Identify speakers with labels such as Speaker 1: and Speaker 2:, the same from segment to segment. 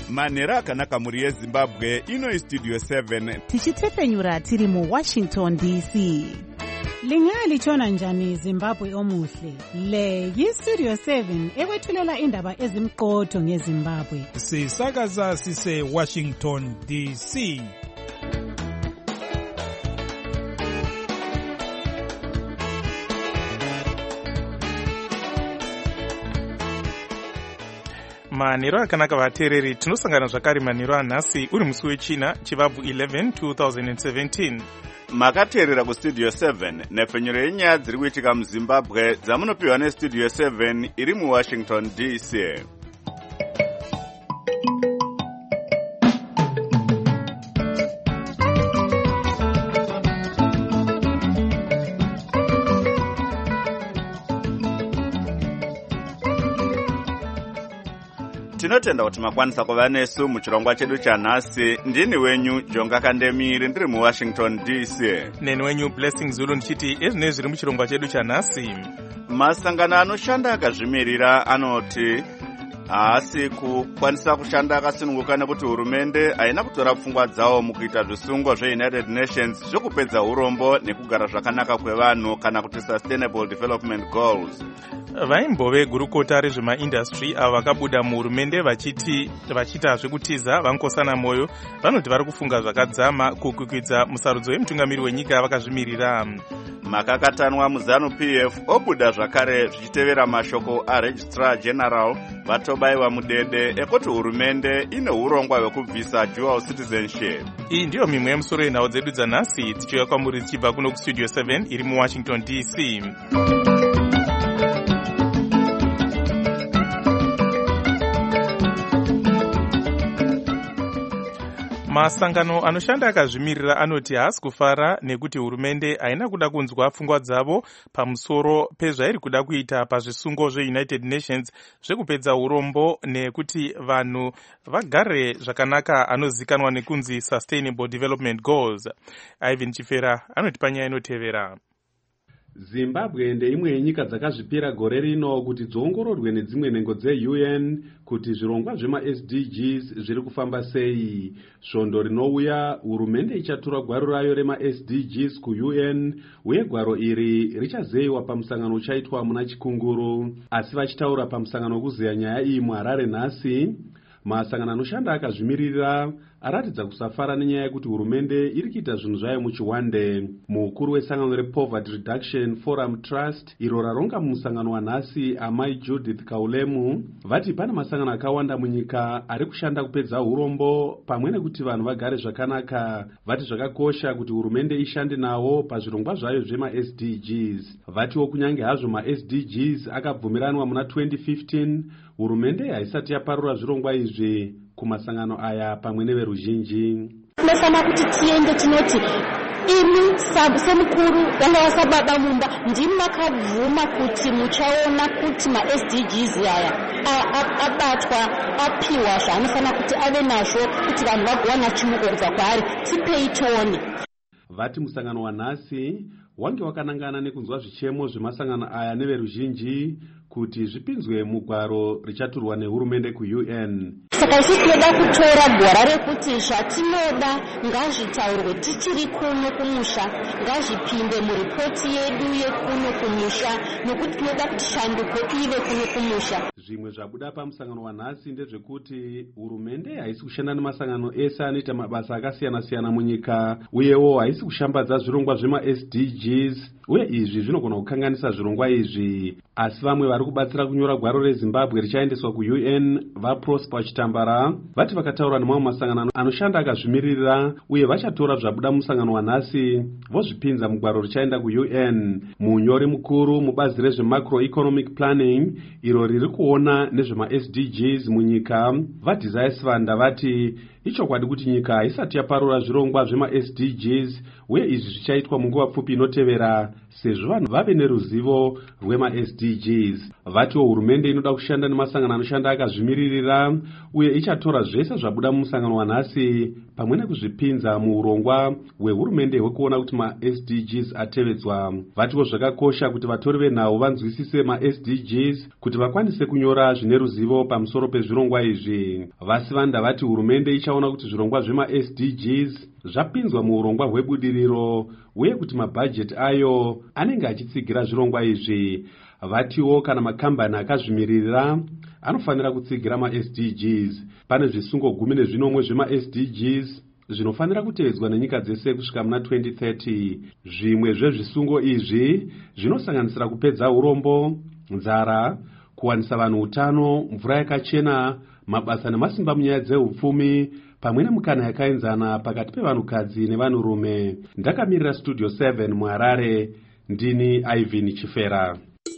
Speaker 1: manhero akanaka mhuri yezimbabwe. Ino istudio 7
Speaker 2: tichitefenyura tiri muWashington DC.
Speaker 3: Lingalitshona njani Zimbabwe omuhle? Le yistudio 7 ekwethulela indaba ezimqotho ngeZimbabwe.
Speaker 4: Sisakaza sise Washington DC. Manhero akanaka vateereri, tinosangana zvakare manhero anhasi uri musi wechina chivabvu 11 2017.
Speaker 1: makateerera kustudio 7 nhefenyuro yenyaya dziri kuitika muzimbabwe dzamunopiwa nestudio 7 iri muWashington DC. Tinotenda kuti makwanisa kuva nesu muchirongwa chedu chanhasi. Ndini wenyu Jonga Kandemiri ndiri muWashington DC.
Speaker 4: Neni wenyu Blessing Zulu ndichiti ezvinezvi zviri muchirongwa chedu chanhasi.
Speaker 1: Masangano anoshanda akazvimirira anoti haasi kukwanisa kushanda akasununguka nekuti hurumende haina kutora pfungwa dzawo mukuita zvisungo zveUnited Nations zvokupedza urombo nekugara zvakanaka kwevanhu kana kuti Sustainable Development Goals.
Speaker 4: Vaimbove gurukota rezvemaindastry avo vakabuda muhurumende vachiita zvekutiza vangosana moyo vanoti vari kufunga zvakadzama kukwikwidza musarudzo wemutungamiri wenyika vakazvimirira.
Speaker 1: Makakatanwa muzanu PF obuda zvakare zvichitevera mashoko aRegistrar General vatobayiwa mudede ekuti hurumende ine urongwa hwekubvisa dual citizenship.
Speaker 4: Iyi ndiyo mimwe yemusoro yenhau dzedu dzanhasi tichiuya kwamuri tichibva kuno kustudio 7 iri muWashington DC. Masangano anoshanda akazvimirira anoti haasi kufara nekuti hurumende haina kuda kunzwa pfungwa dzavo pamusoro pezvairi kuda kuita pazvisungo zveUnited Nations zvekupedza urombo nekuti vanhu vagare zvakanaka anozikanwa nekunzi Sustainable Development Goals. Ivan Chifera anoti panyaya inotevera.
Speaker 5: Zimbabwe ndeimwe yenyika dzakazvipira gore rino kuti dziongororwe nedzimwe nhengo dzeUN kuti zvirongwa zvema-SDGs zviri kufamba sei. Svondo rinouya hurumende ichatura gwaro rayo rema-SDGs kuUN uye gwaro iri richazeyiwa pamusangano uchaitwa muna Chikunguru. Asi vachitaura pamusangano wekuzeya nyaya iyi muHarare nhasi, masangano anoshanda akazvimirira aratidza kusafara nenyaya yekuti hurumende iri kuita zvinhu zvayo muchiwande. Mukuru wesangano rePoverty Reduction Forum Trust iro raronga mumusangano wanhasi amai Judith Kaulemu vati pane masangano akawanda munyika ari kushanda kupedza urombo pamwe nekuti vanhu vagare zvakanaka. Vati zvakakosha kuti hurumende ishande nawo pazvirongwa zvayo zvema-SDGs. Vatiwo kunyange hazvo ma-SDGs akabvumiranwa muna 2015, hurumende haisati yaparura zvirongwa izvi kumasangano aya pamwe neveruzhinji.
Speaker 6: Tinofana kuti tiende tinoti imi semukuru vanga vasababa mumba ndimi makabvuma kuti muchaona kuti ma-SDGs aya abatwa apiwa zvaanofana kuti ave nazvo kuti vanhu vagowana chimuko kubva kwaari. Tipei tione.
Speaker 5: Vati musangano wanhasi wange wakanangana nekunzwa zvichemo zvemasangano aya neveruzhinji kuti zvipinzwe mugwaro richaturwa nehurumende kuUN.
Speaker 6: Saka isi tinoda kutora gwara rekuti zvatinoda ngazvitaurwe tichiri kuno kumusha, ngazvipinde muripoti yedu yekuno kumusha, nokuti tinoda kuti shanduko ive kuno kumusha.
Speaker 5: Zvimwe zvabuda pamusangano wanhasi ndezvekuti hurumende haisi kushanda nemasangano ese anoita mabasa akasiyana-siyana munyika, uyewo haisi kushambadza zvirongwa zvema-SDGs, uye izvi zvinogona kukanganisa zvirongwa izvi. Asi vamwe vari kubatsira kunyora gwaro reZimbabwe richaendeswa kuUN vaProsper Chitambara vati vakataura nemamwe masangano anoshanda akazvimirira uye vachatora zvabuda musangano wanhasi vozvipinza mugwaro richaenda kuUN. Munyori mukuru mubazi rezvemacroeconomic planning iro riri kuona nezvema-SDGs munyika vaDesire Sivanda vati Ichokwadi kuti nyika isati yaparura zvirongwa zvema-SDGs uye izvi zvichaitwa munguva pfupi inotevera sezvo vanhu vave neruzivo rwema-SDGs. Vatiwo hurumende inoda kushanda nemasangano anoshanda akazvimiririra uye ichatora zvese zvabuda mumusangano wanhasi pamwe nekuzvipinza muurongwa hwehurumende hwekuona kuti ma-SDGs atevedzwa. Vatiwo zvakakosha kuti vatori venhau vanzwisise ma-SDGs kuti vakwanise kunyora zvine ruzivo pamusoro pezvirongwa izvi. Vasivanda vati hurumende ichaona kuti zvirongwa zvema-SDGs zvapinzwa muurongwa hwebudiriro uye kuti mabhajeti ayo anenge achitsigira zvirongwa izvi. Vatiwo kana makambani akazvimiririra anofanira kutsigira ma-SDGs. Pane zvisungo 14 zvema-SDGs zvinofanira kutevedzwa nenyika dzese kusvika muna 2030. Zvimwe zvezvisungo izvi zvinosanganisira kupedza urombo, nzara, kuwanisa vanhu utano, mvura yakachena, mabasa nemasimba munyaya dzeupfumi pamwe nemukana yakaenzana pakati pevanhukadzi nevanhurume. Ndakamirira Studio 7 muHarare, ndini Ivan Chifera.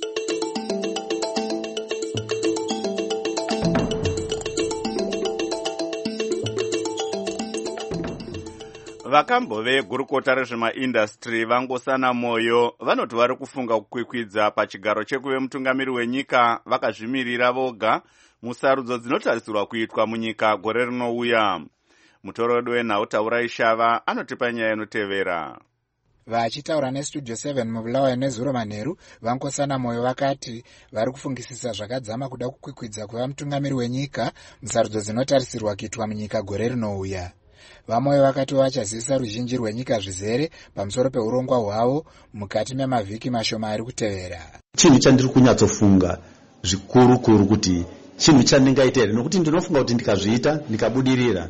Speaker 1: Vakambo vegurukota rezvemaindastri vangosana moyo vanoti vari kufunga kukwikwidza pachigaro chekuve mutungamiri wenyika vakazvimirira voga musarudzo dzinotarisirwa kuitwa munyika gore rinouya. Mutorodi wenhau Taurai Shava anotipa nyaya inotevera.
Speaker 7: Vachitaura neStudio 7 mubulawayo nezuro manheru, vangosana moyo vakati vari kufungisisa zvakadzama kuda kukwikwidza kuva mutungamiri wenyika musarudzo dzinotarisirwa kuitwa munyika gore rinouya. Vamoyo vakati vachazivisa ruzhinji rwenyika zvizere pamusoro peurongwa hwavo mukati memavhiki mashoma ari kutevera.
Speaker 8: Chinhu chandiri kunyatsofunga zvikuru kuti chinhu chandingaita here, nokuti ndinofunga kuti ndikazviita ndikabudirira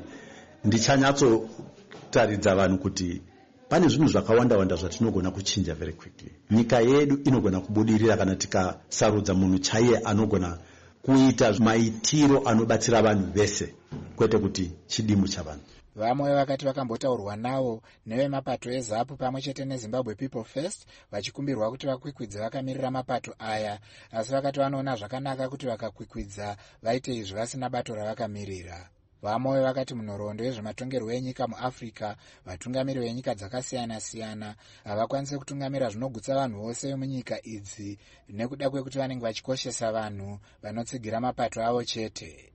Speaker 8: ndichanyatsotaridza vanhu kuti pane zvinhu zvakawanda zvatinogona kuchinja very quickly. Nyika yedu inogona kubudirira kana tikasarudza munhu chaiye anogona kuita maitiro anobatsira vanhu vese kwete kuti chidimu chavanhu.
Speaker 7: Vamwe vakati vakambotaurwa navo nevemapato eZAPU pamwe chete neZimbabwe People First vachikumbirwa kuti vakwikwidze vakamirira mapato aya, asi vakati vanoona zvakanaka kuti vakakwikwidza vaite izvi vasina bato ravakamirira. Vamwe vakati munhoroondo yezvematongerwo enyika muAfrica, vatungamiri venyika dzakasiyana-siyana havakwanisi kutungamira zvinogutsa vanhu vose vemunyika idzi nekuda kwekuti vanenge vachikoshesa vanhu vanotsigira mapato avo chete.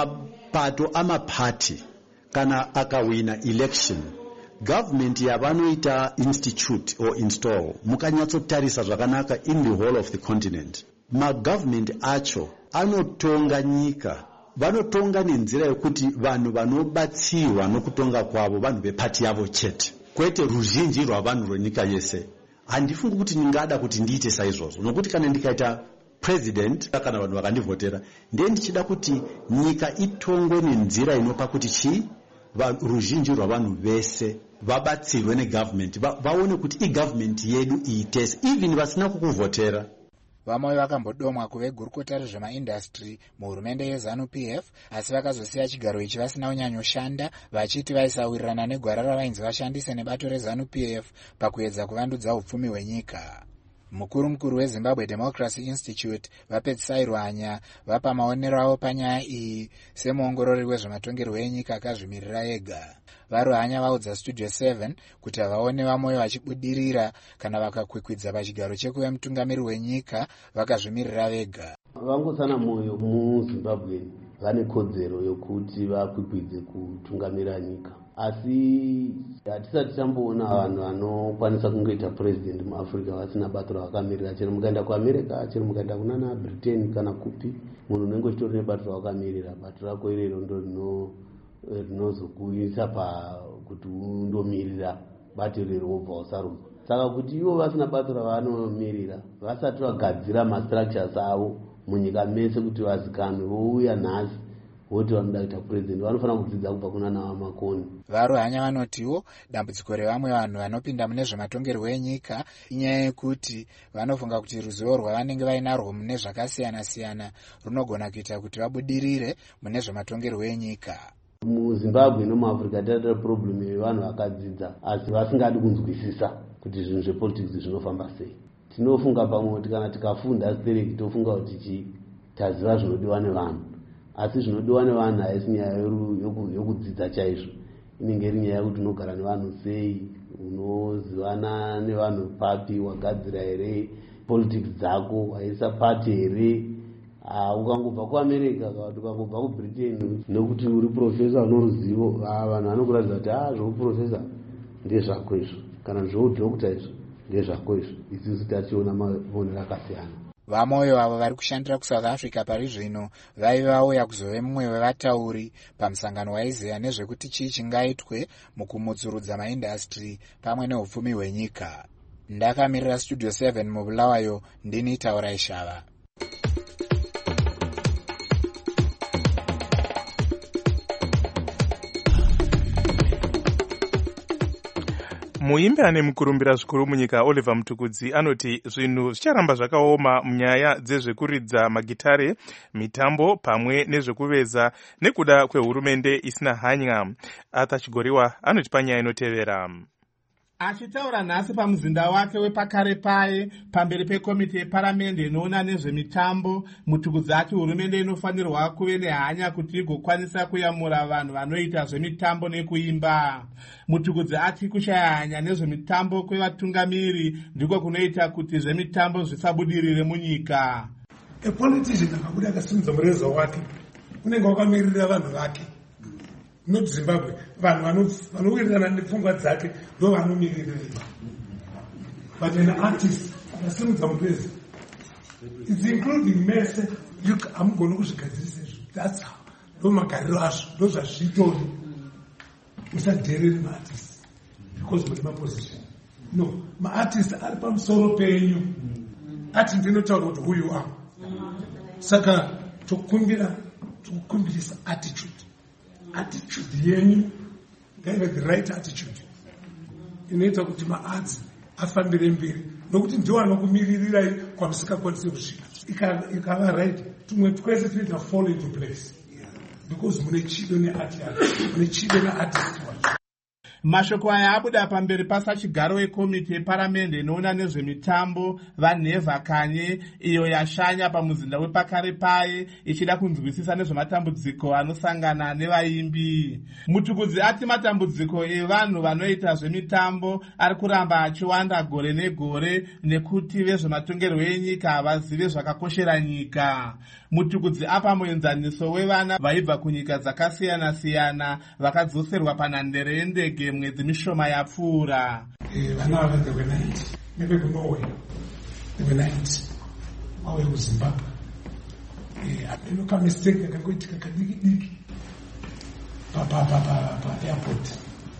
Speaker 8: Mapato amapati kana akawina election, government yavanoita institute or install mukanyatsotarisa zvakanaka in the whole of the continent, magovernment acho anotonga nyika, vanotonga nenzira yekuti vanhu vanobatsirwa nokutonga kwavo vanhu vepati yavo chete, kwete ruzhinji rwavanhu rwenyika yese. Handifungi kuti ndingada kuti ndiite saizvozvo, nokuti kana ndikaita president kana vanhu vakandivhotera ndiye ndichida kuti nyika itongwe nenzira inopa kuti ruzhinji rwavanhu vese vabatsirwe negovernment, vaone kuti igovernment yedu iitese even vasina kukuvhotera.
Speaker 7: Vamwe vakambodomwa kuve gurukota rezvemaindastri muhurumende yeZANU-PF, asi vakazosiya chigaro ichi vasina unyanyoshanda, vachiti vaisawirirana negwara ravainzi vashandise nebato reZANU-PF pakuedza kuvandudza upfumi hwenyika. Mukuru weZimbabwe Democracy Institute vapedzisai Rwanya vapa maonero avo panyaya iyi semuongorori wezvematongerwo enyika akazvimirira ega. Varwanya vaudza Studio 7 kuti vaone vamoyo vachibudirira kana vakakwikwidza pachigaro chekuve mutungamiri wenyika vakazvimirira vega.
Speaker 9: Vangosana moyo muZimbabwe vane kodzero yokuti vakwikwidze kutungamira nyika, asi hatisati tamboona vanhu vanokwanisa kungoita president muAfrica vasina bato ravakamirira. Chero mukaenda kuAmerica, chero mukaenda kunana Britain kana kupi, munhu unenge uchitori nebato ravakamirira. Bato rako irero ndo rinozokuisa pakuti undomirira bato irero wobva usarudzwa. Saka kuti ivo vasina bato ravanomirira, vasati vagadzira mastructures avo munyika mese kuti vazikanwe, vouya nhasi voti vanoda kuita president, vanofanira kudzidza kubva kuna Navamakoni.
Speaker 7: Varwanya vanotiwo dambudziko revamwe vanhu vanopinda mune zvematongerwo enyika inyaya yekuti vanofunga kuti ruzivo rwavanenge vainarwo mune zvakasiyana-siyana runogona kuita kuti vabudirire mune zvematongerwo enyika.
Speaker 9: MuZimbabwe nomuAfrica taita problem yevanhu vakadzidza asi vasingadi kunzwisisa kuti zvinhu zvepolitics zvinofamba sei. Tinofunga pamwe kuti kana tikafunda astereki tofunga kuti taziva zvinodiwa nevanhu, asi zvinodiwa nevanhu haisi nyaya yokudzidza chaizvo, inenge iri nyaya yekuti unogara nevanhu sei, unozivana nevanhu papi, wagadzira here politics dzako, haisa pati here. Ukangobva kuamerica kana ukangobva kubritain nokuti uri profesa unoruzivo, vanhu vanokuratidza kuti zveuprofesa ndezvako izvo, kana zveudhokta izvo ndezvako izvo. Isusu tachiona maonero akasiyana.
Speaker 7: Vamoyo avo vari kushandira kuSouth Africa pari zvino vaive vauya kuzove mumwe wevatauri pamusangano waiziva nezvekuti chii chingaitwe mukumudzurudza maindastry pamwe neupfumi hwenyika. Ndakamirira Studio 7 muBulawayo, ndini Taurai Shava.
Speaker 4: Muimbi ane mukurumbira zvikuru munyika Oliver Mtukudzi anoti zvinhu zvicharamba zvakaoma munyaya dzezvekuridza magitare, mitambo pamwe nezvekuveza nekuda kwehurumende isina hanya. Arthur Chigoriwa anoti panyaya inotevera.
Speaker 10: Achitaura nhasi pamuzinda wake wepakare paye pamberi pekomiti yeparamende inoona nezvemitambo, Mtukudzi ati hurumende inofanirwa kuve nehanya kuti igokwanisa kuyamura vanhu vanoita zvemitambo nekuimba. Mtukudzi ati kushaya hanya nezvemitambo kwevatungamiri ndiko kunoita kuti zvemitambo zvisabudirire munyika.
Speaker 11: Politician akabuda akasimudza mureza wake unenge wakamirira vanhu vake. Not Zimbabwe, vanhu vanowirirana nepfungwa dzake ndo vanomirira. But an artist akasimudza mureza, it's including mese, hamugoni kuzvigadzirisa izvo. That's how. Ndo magariro azvo, ndo zvazvitori. Musadhereri maartist because mune maposition. No, maartist ari pamusoro penyu. Ati ndinotaura kuti who you are. Saka tokumbirisa attitude yenyu ngaive the right attitude inoita kuti maarts afambire mberi, nokuti ndiwo anokumiririrai kwamusingakwanisi kusvika. Ikava right, tumwe twese tunoita fall into place because mune chido neart yacho, mune chido neartist wacho.
Speaker 10: Mashoko aya abuda pamberi pasachigaro wekomiti yeparamende inoona nezvemitambo vaNheva Kanye, iyo yashanya pamuzinda wepakare paye ichida kunzwisisa nezvematambudziko anosangana nevaimbi. Mtukudzi ati matambudziko evanhu vanoita zvemitambo ari kuramba achiwanda gore negore nekuti vezvematongerwo enyika havazive zvakakoshera nyika. Mtukudzi apa muenzaniso wevana vaibva kunyika dzakasiyana-siyana vakadzoserwa panhandare yendege mwedzi mishoma yapfuura.
Speaker 11: Vana ava they were 90, maybe kuNorway they were 90, vauya kuZimbabwe. Apeno kamistake kakangoitika kadiki pa-airport.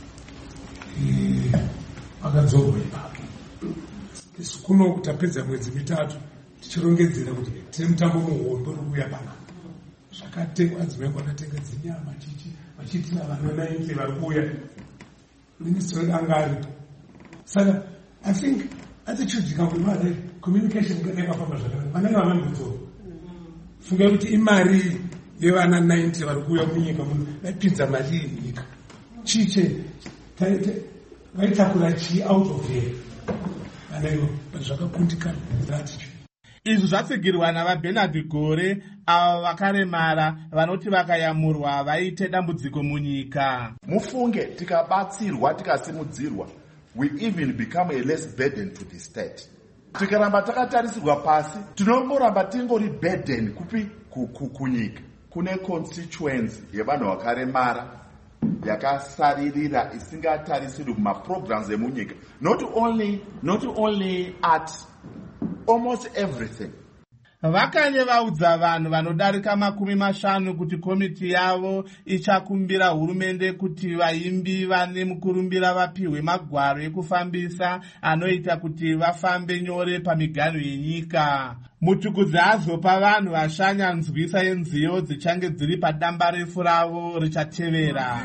Speaker 11: Vakadzorwa ipapo. Kuno kutapedza mwedzi mitatu tichirongedzera kuti tine mutambo muhombe uri kuuya pana. Zvakatengwa dzimwe kwakatenga dzinyama vachiti navana 90 vari kuuya. Minister angari. Saka I think attitude ikangoimari communication yakafamba zvakanaka. Vanenge vavandudzo. Funga kuti imari yevana 90 vari kuuya munyika muno vapinza mari yenyika. Chiche vaitakura chi out of here. Vanenge zvakakundikana attitude.
Speaker 10: Izvi zvatsigirwa navaBernard Gore avo vakaremara vanoti vakayamurwa vaite dambudziko munyika.
Speaker 12: Mufunge tikabatsirwa tikasimudzirwa, we even become a less burden to the state. Tikaramba takatarisirwa pasi, tinomboramba tingori burden kupi kunyika. Kune constituency yevanhu vakaremara yakasaririra isingatarisiri kumaprograms emunyika. Not only art, almost everything.
Speaker 10: Vakanye vaudza vanhu vanodarika 50 kuti komiti yavo ichakumbira hurumende kuti vaimbi vane mukurumbira vapiwe magwaro ekufambisa anoita kuti vafambe nyore pamiganho yenyika. Mtukudzi azopa vanhu vashanya nzwisa yenziyo dzichange dziri padamba refu ravo richatevera.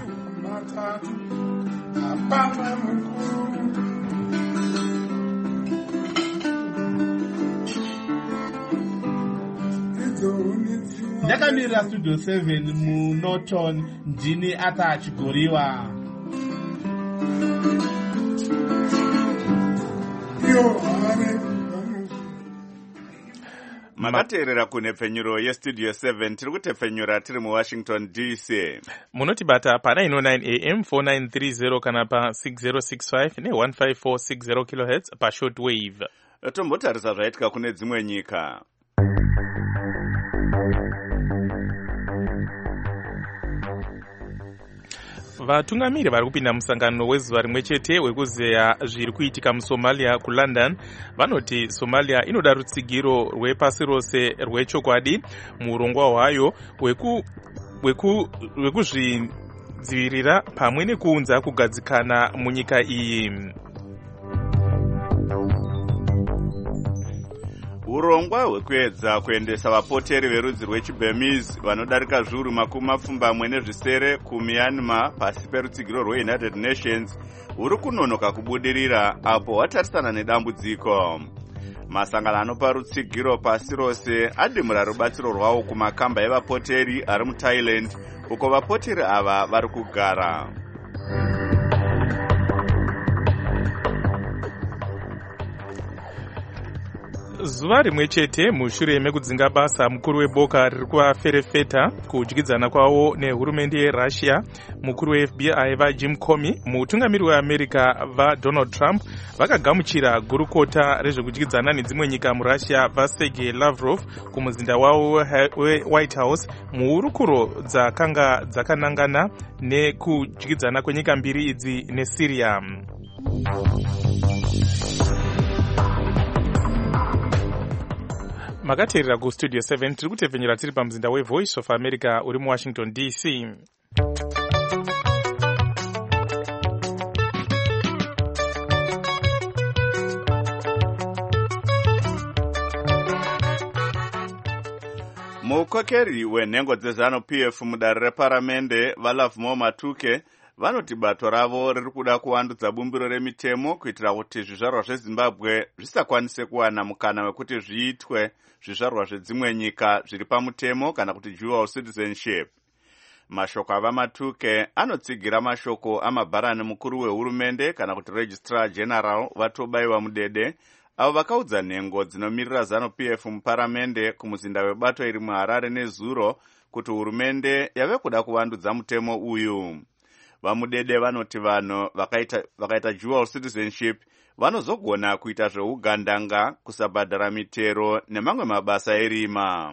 Speaker 10: Ndakamirira Studio 7 muNorton, ndini Arthur Chigoriwa.
Speaker 1: makateerera kunhepfenyuro yestudio 7 tiri kutepfenyura tiri muwashington dc.
Speaker 4: munotibata pa909 am 4930 kana pa6065 ne15460 kHz pashort wave.
Speaker 1: Tombotarisa zvaitika kune dzimwe nyika.
Speaker 4: vatungamiri vari kupinda musangano wezuva rimwe chete wekuzeya zviri kuitika musomalia kulondon vanoti somalia inoda rutsigiro rwepasi rose rwechokwadi muurongwa hwayo wekuzvidzivirira pamwe nekuunza kugadzikana munyika iyi.
Speaker 1: urongwa hwekuedza kuendesa vapoteri verudzi rwechiburmese vanodarika zviuru makumi mapfumbamwe nezvisere kumyanmar pasi perutsigiro rweunited nations huri kunonoka kubudirira apo watarisana nedambudziko. masangano anopa rutsigiro pasi rose adimura rubatsiro rwavo kumakamba evapoteri ari muthailand uko vapoteri ava vari kugara.
Speaker 4: zuva rimwe chete mushure mekudzinga basa mukuru weboka riri kuvaferefeta kudyidzana kwavo nehurumende yerussia, mukuru wefbi vajim comey mutungamiri weamerica vadonald trump vakagamuchira gurukota rezvekudyidzana nedzimwe nyika murussia vasergei lavrov kumuzinda wavo wewhite house muhurukuro dzakanga dzakanangana nekudyidzana kwenyika mbiri idzi nesyria. makateerera kustudio 7 tiri kutepfenyera tiri pamuzinda wevoice of america uri muwashington dc.
Speaker 1: mukokeri wenhengo dzeZANU-PF mudare reparamende vaLovemore Matuke vanoti bato ravo riri kuda kuvandudza bumbiro remitemo kuitira kuti zvizvarwa zvezimbabwe zvisakwanise kuwana mukana wekuti zviitwe zvizvarwa zvedzimwe nyika zviri pamutemo kana kuti dual citizenship. mashoko avaMatuke anotsigira mashoko amabharani mukuru wehurumende kana kuti registrar general vatobayiwa mudede avo vakaudza nhengo dzinomirira ZANU-PF muparamende kumuzinda webato iri muHarare nezuro kuti hurumende yave kuda kuvandudza mutemo uyu. vamudede vanoti vanhu vakaita dual citizenship vanozogona kuita zveugandanga, kusabhadhara mitero nemamwe mabasa erima.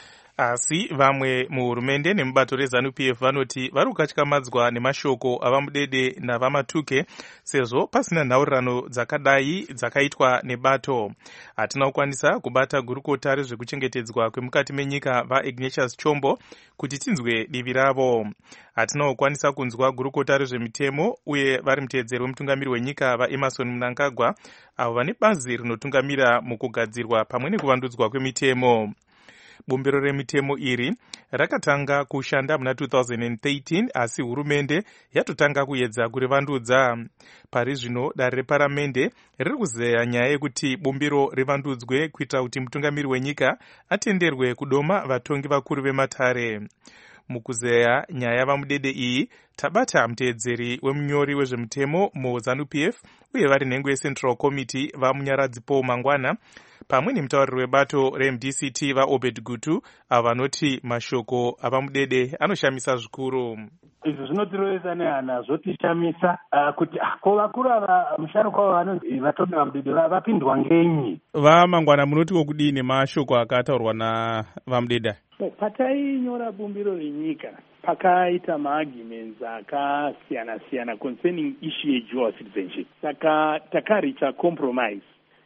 Speaker 4: asi vamwe muhurumende nemubato reZANU-PF vanoti vari kukatyamadzwa nemashoko avamudede navaMatuke sezvo pasina nhaurirano dzakadai dzakaitwa nebato. hatina kukwanisa kubata gurukota rezvekuchengetedzwa kwemukati menyika vaIgnatius Chombo kuti tinzwe divi ravo. hatina kukwanisa kunzwa gurukota rezvemitemo uye vari muteedzeri wemutungamiri wenyika vaEmerson Mnangagwa avo vane bazi rinotungamira mukugadzirwa pamwe nekuvandudzwa kwemitemo. bumbiro remitemo iri rakatanga kushanda muna 2013 asi hurumende yatotanga kuedza kurivandudza. pari zvino dare reparamende riri kuzeya nyaya yekuti bumbiro rivandudzwe kuitira kuti mutungamiri wenyika atenderwe kudoma vatongi vakuru vematare. mukuzeya nyaya yavamudede iyi tabata muteedzeri wemunyori wezvemutemo muZANU-PF uye vari nhengo yeCentral Committee vamunyaradzi Paul Mangwana pamwe nemutauriri webato reMDCT vaObed Gutu avo vanoti mashoko avamudede anoshamisa zvikuru.
Speaker 13: izvi zvinotirovesa nehana zvotishamisa kuti ko vakuru ava mushano kwavo vanonzi vatombi vamudede vapindwa ngenyi.
Speaker 14: vaMangwana munotiko kudini mashoko akataurwa navamudede?
Speaker 15: patainyora bumbiro renyika pakaita maarguments akasiyana siyana concerning issue yedual citizenship. saka takaricha compromise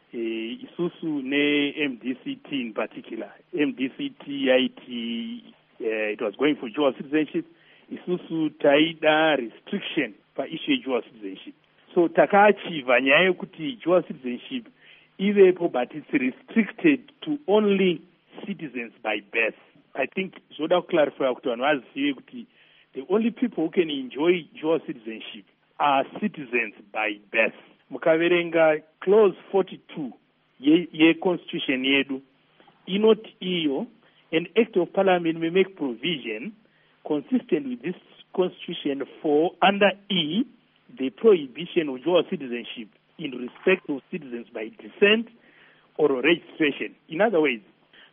Speaker 15: isusu neMDCT in particular. MDCT yaiti it was going for dual citizenship, isusu taida restriction paissue yedual citizenship. so takaachiva nyaya yekuti dual citizenship ivepo but it's restricted to only citizens by birth. I think zvoda kuclarify kuti vanhu vazive kuti the only people who can enjoy dual citizenship are citizens by birth. mukaverenga clause 42 ye-constitution yedu inoti iyo an act of parliament may make provision consistent with this constitution for under E the prohibition of dual citizenship in respect of citizens by descent or registration. In other words,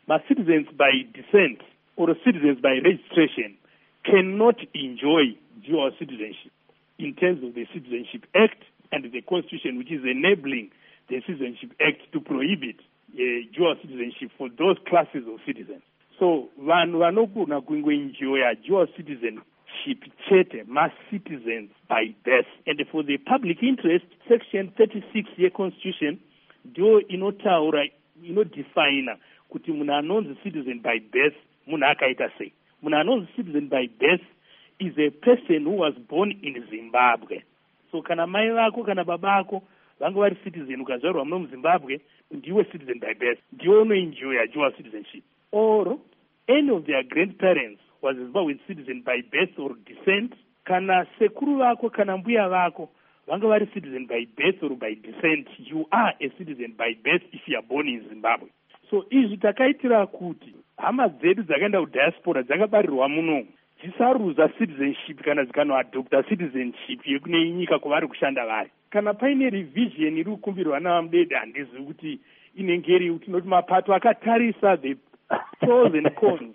Speaker 15: citizens by descent or citizens by registration cannot enjoy dual citizenship in terms of the Citizenship Act and the Constitution, which is enabling the Citizenship Act to prohibit dual citizenship for those classes of citizens. So vanhu vanogona kungoenjoya dual citizenship chete citizens by birth. And for the public interest, section 36 ye-Constitution ndio inotaura inodefina kuti munhu anonzi citizen by birth munhu akaita sei. Munhu anonzi citizen by birth is a person who was born in Zimbabwe. So kana mai vako kana babako vange vari citizen ukazvarwa muno muZimbabwe ndiwe citizen by birth, ndiwe unoenjoya dual citizenship. Or any of their grandparents was a Zimbabwean citizen by birth or descent, kana sekuru vako kana mbuya vako vange vari citizen by birth or by descent, you are a citizen by birth if you are born in Zimbabwe. So izvi takaitira kuti hama dzedu dzakaenda kudiaspora dzakabarirwa muno dzisaruza citizenship kana dzikanoadopta citizenship yekune nyika kwavari kushanda vari. Kana paine revision iri kukumbirwa navamudede handizivi kuti inenge iri tinoti mapato akatarisa the pros and cons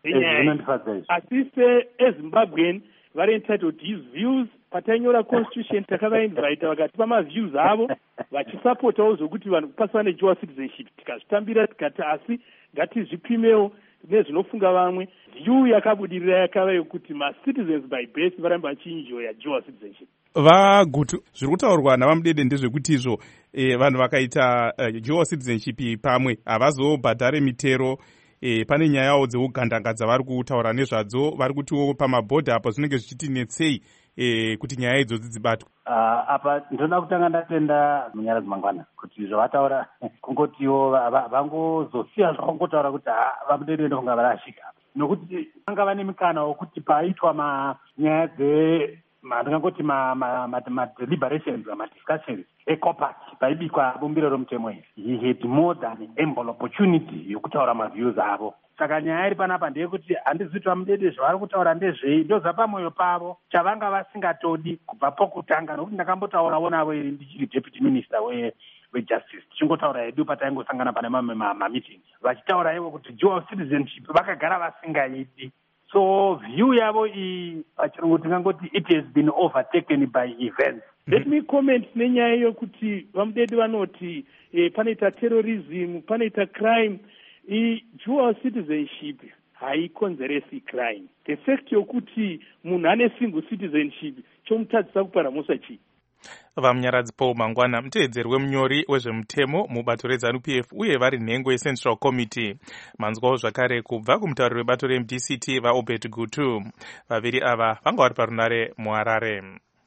Speaker 15: enyaya asi eZimbabwean vari entitled to his views. Patainyora constitution takavainvita vakatipa maviews avo vachisapotawo zvokuti vanhu kupaswa nedual citizenship. Tikazvitambira tikati asi ngatizvipimewo nezvinofunga vamwe. View yakabudirira yakava yokuti citizens by birth varamba vachienjoya dual citizenship.
Speaker 14: Vagutu zviri kutaurwa navamudede ndezvekuti izvo vanhu vakaita dual citizenship pamwe havazobhadhare mitero. Pane nyayawo dzeugandanga dzavari kutaura nezvadzo, vari kutiwo pamabhodha apo zvinenge zvichitinetsei kuti nyaya idzodzo dzibatwe.
Speaker 13: Apa ndinoda kutanga ndatenda Munyaradzi Mangwana kuti zvavataura kungotiwo vangozosiya zvavangotaura kuti vamudede ndonga varashika, nokuti vanga vane mikana wokuti paitwa nyaya ndingangoti deliberations discussions eCOPAC paibikwa bumbiro romutemo iri, he had more than ample opportunity yokutaura maviews avo. Saka nyaya iri panapa ndeyekuti handiziti vamudede zvavari kutaura ndezvei, ndozvapamwoyo pavo chavanga vasingatodi kubva pokutanga, nokuti ndakambotaurawo navo iri ndichiri deputy minister wejustice, tichingotaura hedu pataingosangana pane mamwe mameeting vachitaura ivo kuti dual citizenship vakagara vasingaidi. So view yavo iyi pachirungu tingangoti it has been overtaken by events.
Speaker 15: Let me comment nenyaya yokuti vamudede vanoti panoita terrorism, panoita crime. Dual citizenship haikonzeresi crime. The fact yokuti munhu ane single citizenship chomutadzisa kuparamusa chii.
Speaker 4: Vamunyaradzi Paul Mangwana, muteedzeri wemunyori wezvemutemo mubato reZANU-PF uye vari nhengo yeCentral Committee. Manzwawo zvakare kubva kumutauri webato reMDCT vaObert Gutu. Vaviri ava vanga vari parunare muHarare.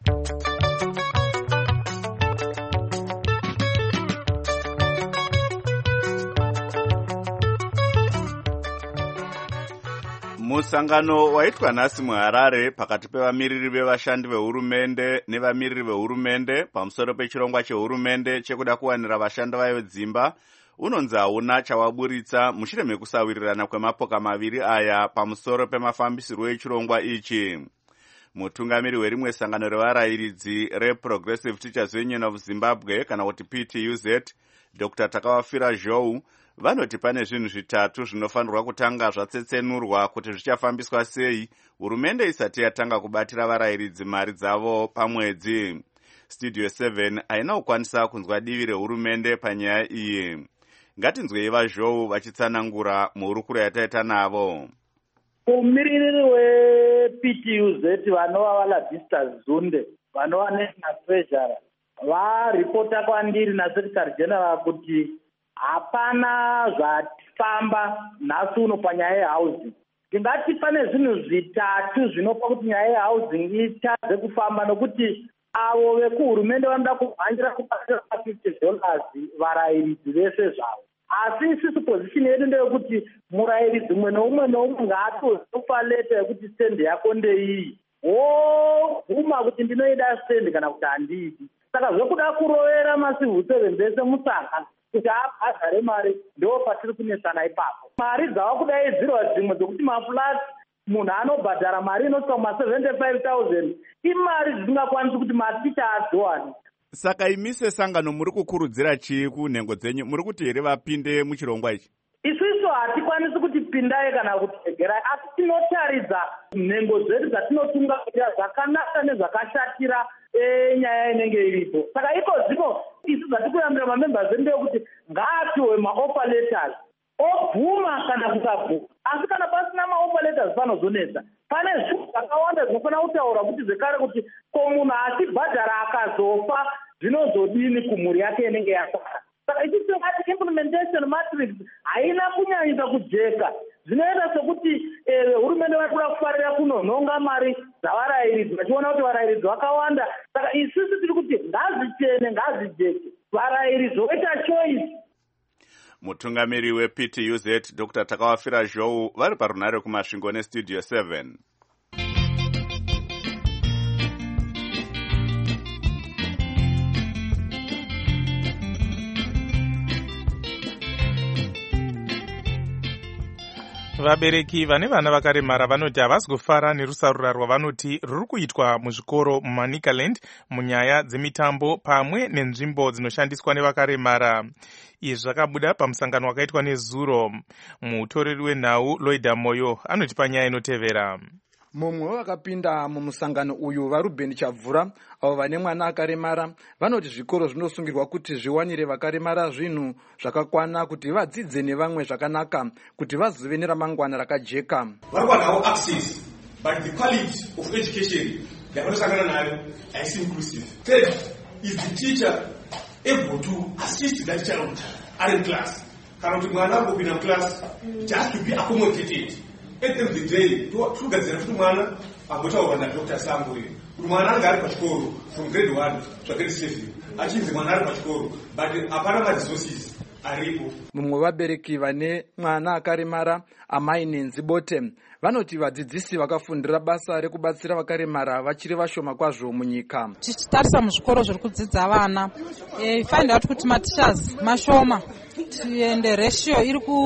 Speaker 1: Musangano waitwa nhasi muHarare pakati pevamiriri vevashandi vehurumende nevamiriri vehurumende pamusoro pechirongwa chehurumende chekuda kuwanira vashandi vayo dzimba unonzi hauna chawaburitsa mushure mekusawirirana kwemapoka maviri aya pamusoro pemafambisirwo echirongwa ichi. Mutungamiri werimwe sangano revarayiridzi reProgressive Teachers Union of Zimbabwe kana kuti PTUZ, Dr. Takawafira Zhou, vanoti pane zvinhu zvitatu zvinofanirwa kutanga zvatsetsenurwa kuti zvichafambiswa sei hurumende isati yatanga kubatira varayiridzi mari dzavo pamwedzi. Studio 7 haina kukwanisa kunzwa divi rehurumende panyaya iyi. Ngatinzwei vaZhou vachitsanangura muhurukuro yataita navo.
Speaker 16: Mumiririri wePTUZ vanova vaLavista Zunde vanova national treasurer varipota kwandiri naSecretary General kuti hapana zvafamba nhasi uno panyaya yehousing. Tingati pane zvinhu zvitatu zvinopa kuti nyaya yehousing itadze kufamba, nokuti avo vekuhurumende vanoda kumhanjira kubatira $50 varayiridzi vese zvavo. Asi isusu position yedu ndeyekuti murayiridzi umwe noumwe ngaatozopa leta yekuti stand yako ndeiyi, wobvuma kuti ndinoida stand kana kuti handiidi. Saka zvekuda kurovera macivil servants vese musanga kuti abhadhare mari ndo patiri kunesana ipapo. Mari dzava kudaidzirwa dzimwe dzokuti maflat munhu anobhadhara mari inosvika kuma$75,000 imari dzisingakwanisi kuti maticha adzowane.
Speaker 1: Saka imise sangano muri kukurudzira chii kunhengo dzenyu? Muri kuti here vapinde muchirongwa ichi?
Speaker 16: Isusu hatikwanisi kuti pindai kana kuti regerai, asi tinotaridza nhengo dzedu dzatinotungamirira zvakanaka nezvakashatira nyaya inenge iripo. Saka iko zvino isu zvatikuyambira mamembers edu ndeyekuti ngaatiwe maoffer letters obvuma kana kusabvuma, asi kana pasina maoffer letters panozonetsa. Pane zvinhu zvakawanda zvinofanira kutaura kuti zvekare kuti ko munhu achibhadhara akazofa zvinozodini kumhuri yake inenge yasara. Saka isu tingati implementation matrix haina kunyanyisa kujeka, zvinoita sekuti hurumende vari kuda kufarira kunonhonga mari dzavarayiridzi vachiona kuti varayiridzi vakawanda. Saka isusu tiri kuti ngazichene ngazijeke, varayiridzi voita choice.
Speaker 1: Mutungamiri wePTUZ Dr. Takawafira Zhou vari parunare kumasvingo nestudio 7.
Speaker 4: Vabereki vane vana vakaremara vanoti havasi kufara nerusarura rwavanoti ruri kuitwa muzvikoro muManicaland munyaya dzemitambo pamwe nenzvimbo dzinoshandiswa nevakaremara. Izvi zvakabuda pamusangano wakaitwa nezuro. Mutoreri wenhau Loida Moyo anotipa nyaya inotevera.
Speaker 17: Mumwe wavakapinda mumusangano uyu vaRuben Chavhura avo vane mwana akaremara vanoti zvikoro zvinosungirwa kuti zviwanire vakaremara zvinhu zvakakwana kuti vadzidze nevamwe zvakanaka kuti vazove neramangwana rakajeka.
Speaker 18: Vari kuwanawo access, but the quality of education yavanosangana nayo haisi inclusive. Third is the teacher able to assist that child are in class. Kana kuti mwana angopinda class, it has to be accommodated. At the end of the day, tugadzira kuti mwana ambotaurwa naDr. Samburi kuti mwana anga ari pachikoro from grade 1 zvagade 7 achinzi mwana ari pachikoro but hapana maresources aripo.
Speaker 17: Mumwe vabereki vane mwana akaremara Amai Nenzi Bote vanoti vadzidzisi vakafundira basa rekubatsira vakaremara vachiri vashoma kwazvo munyika.
Speaker 19: Tichitarisa muzvikoro zviri kudzidza vana find out kuti mateachers mashoma ende ratio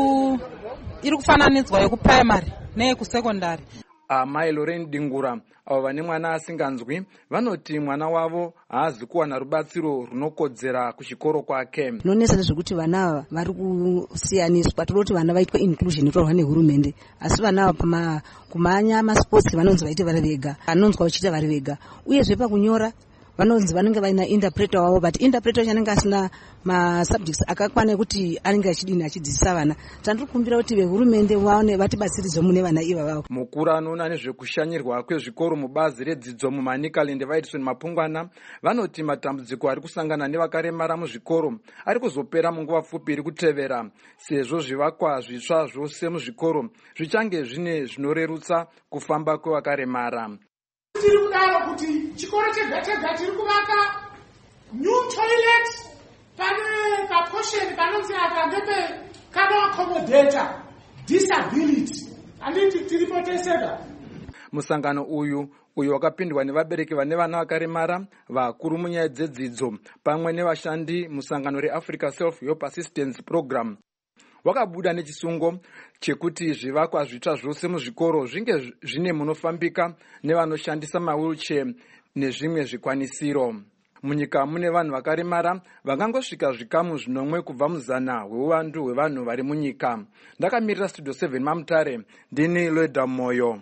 Speaker 19: iri kufananidzwa yekuprimary neyekusekondari.
Speaker 17: Amai Lorraine Dingura avo vane mwana asinganzwi vanoti mwana wavo haazi kuwana rubatsiro runokodzera kuchikoro kwake.
Speaker 20: Nonesa nezvekuti vana ava vari kusiyaniswa, todoti vana vaitwa inclusion inotorwa nehurumende, asi vana ava kumanya masports vanonzi vaite vari vega, vanonzwa vachiita vari vega, uyezve pakunyora vanonzi vanenge vaina interpreter wavo, but interpreter chanenge asina masubjects akakwana ekuti anenge achidini achidzidzisa vana. Tandiri kukumbira kuti vehurumende vaone vatibatsiridze mune vana iva vavo.
Speaker 17: Mukuru anoona nezvekushanyirwa kwezvikoro mubazi redzidzo muManicaland vaitison Mapungwana vanoti matambudziko ari kusangana nevakaremara muzvikoro ari kuzopera munguva pfupi iri kutevera, sezvo zvivakwa zvitsva zvose muzvikoro zvichange zvine zvinorerutsa kufamba kwavakaremara.
Speaker 11: Tiri kudaro kuti chikoro chega chega chiri kuvaka new toilet pane kaposheni kanonzi apa ngepe kanoaccommodator disability anditi tiripo teseka.
Speaker 17: Musangano uyu wakapindwa nevabereki vane vana vakaremara, vakuru munyaya dzedzidzo pamwe nevashandi musangano reAfrica Self Help Assistance Program. Wakabuda nechisungo chekuti zvivakwa zvitsva zvose muzvikoro zvinge zvine munofambika nevanoshandisa mawheelchair nezvimwe zvikwanisiro. Munyika mune vanhu vakaremara vangangosvika zvikamu zvinomwe kubva muzana hweuwandu hwevanhu vari munyika. Ndakamirira studio 7 Mamutare, ndini Loida Moyo.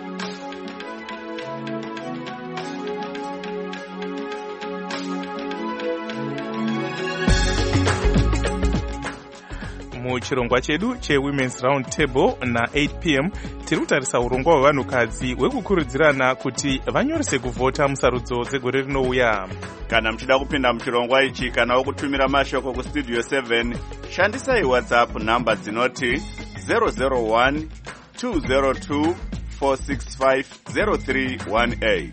Speaker 4: Muchirongwa chedu cheWomen's Round Table na8 p.m. tiri kutarisa urongwa hwevanhukadzi hwekukurudzirana kuti vanyorese kuvhota musarudzo dzegore rinouya.
Speaker 1: Kana muchida kupinda muchirongwa ichi kana wokutumira mashoko kustudio 7 shandisai WhatsApp namba dzinoti 001 202 465 0318.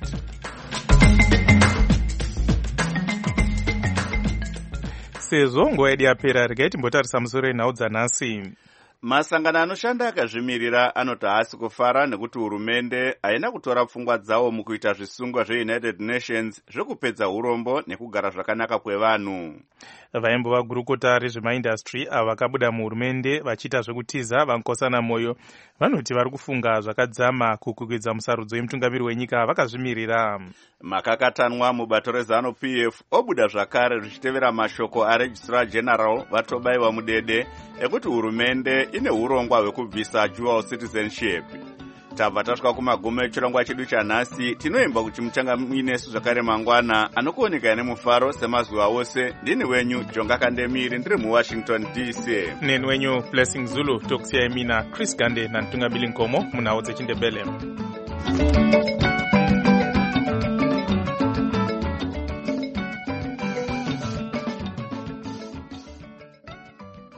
Speaker 4: Sezvo nguva yedu yapera, regai timbotarisa musoro wenhau dzanhasi.
Speaker 1: Masangano anoshanda akazvimirira anoti haasi kufara nekuti hurumende haina kutora pfungwa dzawo mukuita zvisungwa zveUnited Nations zvekupedza urombo nekugara zvakanaka kwevanhu.
Speaker 4: Vaimbova gurukota rezvemaindastry avo vakabuda muhurumende vachiita zvekutiza vankosana Moyo vanoti vari kufunga zvakadzama kukwikwidza musarudzo yemutungamiri wenyika vakazvimirira.
Speaker 1: Makakatanwa mubato rezanu PF obuda zvakare zvichitevera mashoko aRegistrar General Vatobai Vamudede ekuti hurumende ine urongwa hwekubvisa dual citizenship. Tabva tasvika kumagumo echirongwa chedu chanhasi. Tinoimba kuti muchanga muinesu zvakare mangwana anokuoneka nemufaro semazuva ose. Ndini wenyu Jonga Kandemiri ndiri muWashington DC.
Speaker 4: Neni wenyu Blessing Zulu tokusiyai mina Chris Gande nantungamili Nkomo munhau dzechindebele.